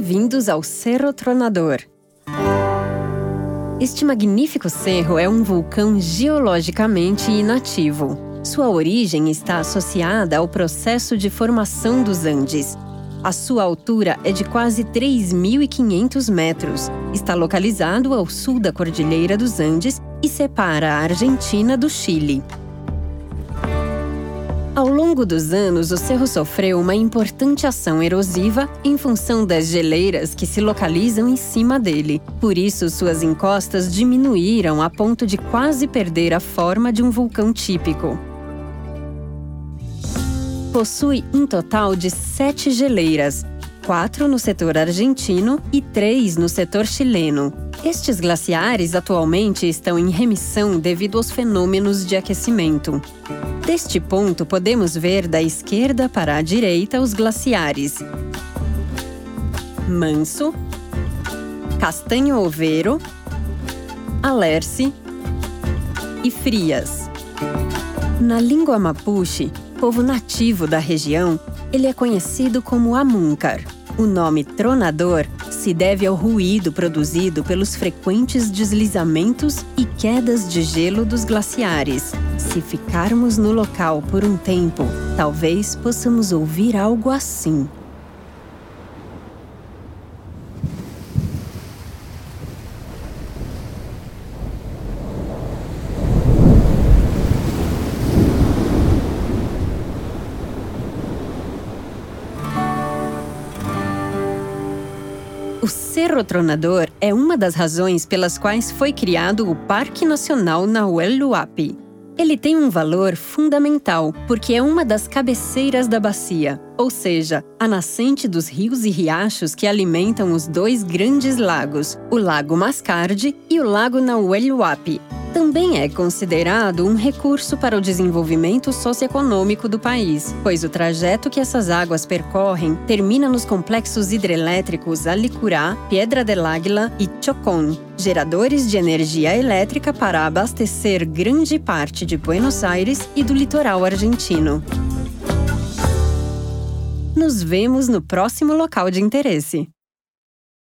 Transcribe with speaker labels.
Speaker 1: Bem-vindos ao Cerro Tronador. Este magnífico cerro é um vulcão geologicamente inativo. Sua origem está associada ao processo de formação dos Andes. A sua altura é de quase 3.500 metros. Está localizado ao sul da Cordilheira dos Andes e separa a Argentina do Chile. Ao longo dos anos, o cerro sofreu uma importante ação erosiva em função das geleiras que se localizam em cima dele. Por isso, suas encostas diminuíram a ponto de quase perder a forma de um vulcão típico. Possui um total de 7 geleiras, 4 no setor argentino e 3 no setor chileno. Estes glaciares atualmente estão em remissão devido aos fenômenos de aquecimento. Deste ponto, podemos ver da esquerda para a direita os glaciares Manso, Castanho Oveiro, Alerce e Frias. Na língua mapuche, povo nativo da região, ele é conhecido como Amúncar. O nome tronador se deve ao ruído produzido pelos frequentes deslizamentos e quedas de gelo dos glaciares. Se ficarmos no local por um tempo, talvez possamos ouvir algo assim. O Cerro Tronador é uma das razões pelas quais foi criado o Parque Nacional Nahuel Huapi. Ele tem um valor fundamental porque é uma das cabeceiras da bacia, ou seja, a nascente dos rios e riachos que alimentam os 2 grandes lagos, o Lago Mascardi e o Lago Nahuel Huapi. Também é considerado um recurso para o desenvolvimento socioeconômico do país, pois o trajeto que essas águas percorrem termina nos complexos hidrelétricos Alicurá, Piedra del Águila e Chocón, geradores de energia elétrica para abastecer grande parte de Buenos Aires e do litoral argentino. Nos vemos no próximo local de interesse.